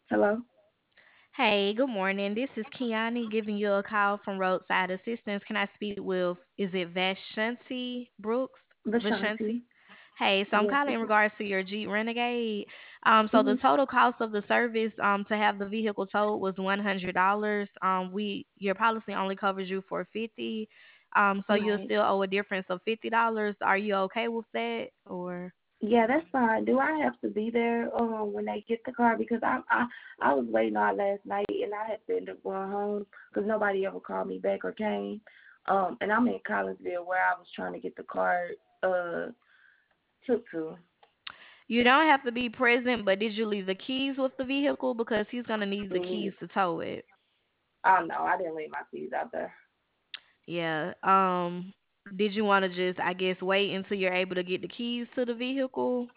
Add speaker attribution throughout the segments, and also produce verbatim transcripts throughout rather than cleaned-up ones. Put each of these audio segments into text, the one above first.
Speaker 1: Hello?
Speaker 2: Hey, good morning. This is Kiani giving you a call from Roadside Assistance. Can I speak with, is it Vashanti Brooks? Vashanti?
Speaker 1: Vashanti.
Speaker 2: Hey, so I'm
Speaker 1: Yes,
Speaker 2: calling
Speaker 1: this
Speaker 2: in
Speaker 1: is.
Speaker 2: regards to your Jeep Renegade. Um, so the
Speaker 1: Hmm.
Speaker 2: total cost of the service um to have the vehicle towed was one hundred dollars. Um, we your policy only covers you for fifty. Um, so you'll
Speaker 1: Right.
Speaker 2: still owe a difference of fifty dollars. Are you okay with that or?
Speaker 1: Yeah, that's fine. Do I have to be there um when they get the car? Because I I I was waiting all last night and I had to end up going home because nobody ever called me back or came. Um, and I'm in Collinsville where I was trying to get the car uh took to.
Speaker 2: You don't have to be present, but did you leave the keys with the vehicle? Because he's gonna need the
Speaker 1: Mm,
Speaker 2: keys to tow it.
Speaker 1: oh no, I didn't leave my keys out there.
Speaker 2: Yeah. Um, did you want to just, I guess, wait until you're able to get the keys to the vehicle?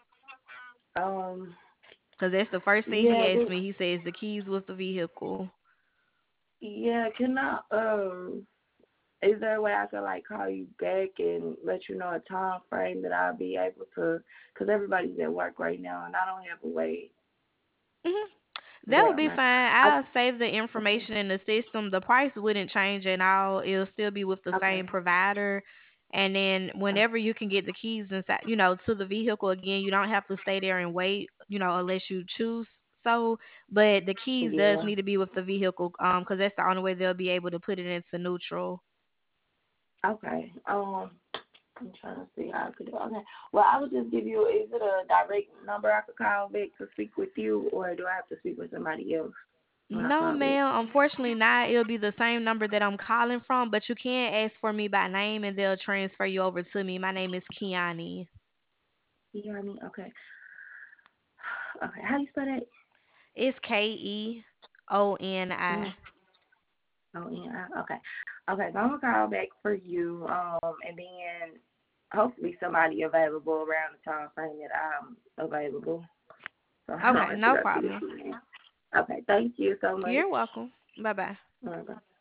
Speaker 1: Um,
Speaker 2: Because that's the first thing he
Speaker 1: yeah,
Speaker 2: asked
Speaker 1: but,
Speaker 2: me. He says the keys with the vehicle.
Speaker 1: yeah. Can I um? Is there a way I could like call you back and let you know a time frame that I'll be able to? Because everybody's at work right now and I don't have a way
Speaker 2: hmm That would
Speaker 1: down
Speaker 2: be
Speaker 1: there.
Speaker 2: fine.
Speaker 1: I,
Speaker 2: I'll save the information in the system. The price wouldn't change at all. It'll still be with the
Speaker 1: okay.
Speaker 2: same provider. And then whenever you can get the keys inside, you know, to the vehicle again, you don't have to stay there and wait, you know, unless you choose so. But the keys does
Speaker 1: Yeah.
Speaker 2: need to be with the vehicle, um, because that's the only way they'll be able to put it into neutral.
Speaker 1: Okay. Um, I'm trying to see how I could do. Okay. Well, I would just give you. Is it a direct number I could call back to speak with you, or do I have to speak with somebody else when I
Speaker 2: No,
Speaker 1: call back?
Speaker 2: ma'am. Unfortunately, not. It'll be the same number that I'm calling from, but you can ask for me by name and they'll transfer you over to me. My name is Kiani.
Speaker 1: You know what I mean? Okay. Okay. How do you spell that?
Speaker 2: It's K E O N
Speaker 1: Mm.
Speaker 2: I.
Speaker 1: Oh, yeah. Okay. Okay. So I'm gonna call back for you. Um, and then hopefully somebody available around the time frame that I'm available. So I don't
Speaker 2: Okay,
Speaker 1: have to
Speaker 2: no
Speaker 1: go through this
Speaker 2: problem.
Speaker 1: again. Okay. Thank you so much.
Speaker 2: You're welcome. Bye bye.
Speaker 1: Bye bye.